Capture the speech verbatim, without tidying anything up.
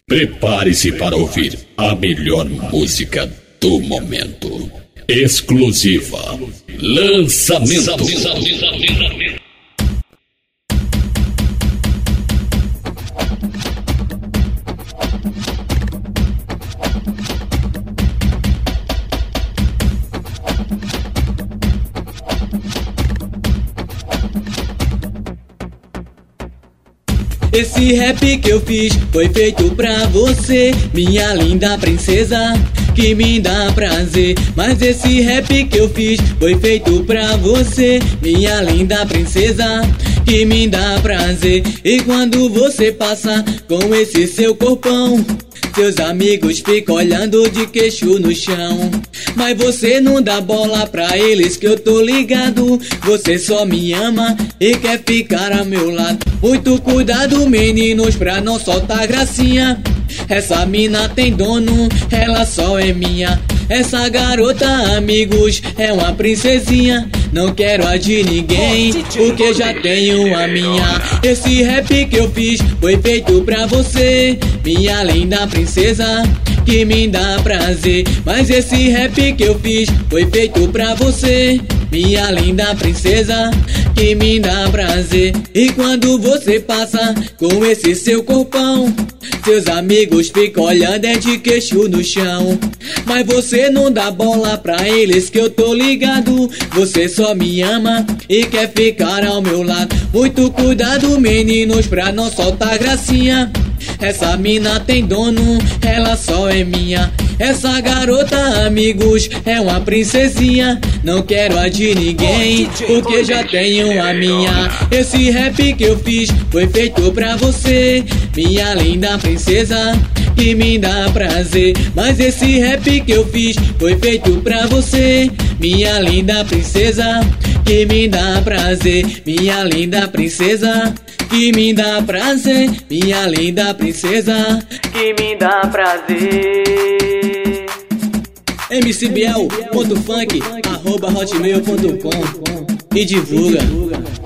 Prepare-se para ouvir a melhor música do momento. Exclusiva. Lançamento. Esse rap que eu fiz foi feito pra você, minha linda princesa, que me dá prazer. Mas esse rap que eu fiz foi feito pra você, minha linda princesa, que me dá prazer. E quando você passa com esse seu corpão, seus amigos ficam olhando de queixo no chão. Mas você não dá bola pra eles, que eu tô ligado. Você só me ama e quer ficar ao meu lado. Muito cuidado, meninos, pra não soltar gracinha. Essa mina tem dono, ela só é minha. Essa garota, amigos, é uma princesinha. Não quero a de ninguém, porque já tenho a minha. Esse rap que eu fiz foi feito pra você, minha linda princesa, que me dá prazer. Mas esse rap que eu fiz foi feito pra você, minha linda princesa, que me dá prazer. E quando você passa com esse seu corpão, seus amigos ficam olhando é de queixo no chão. Mas você não dá bola pra eles, que eu tô ligado. Você só me ama e quer ficar ao meu lado. Muito cuidado, meninos, pra não soltar gracinha. Essa mina tem dono, ela só é minha. Essa garota, amigos, é uma princesinha. Não quero a de ninguém, porque já tenho a minha. Esse rap que eu fiz foi feito pra você, minha linda princesa, que me dá prazer. Mas esse rap que eu fiz foi feito pra você, minha linda princesa, que me dá prazer. Minha linda princesa, que me dá prazer. Minha linda princesa, que me dá prazer. M C Biel ponto funk arroba hotmail ponto com e divulga.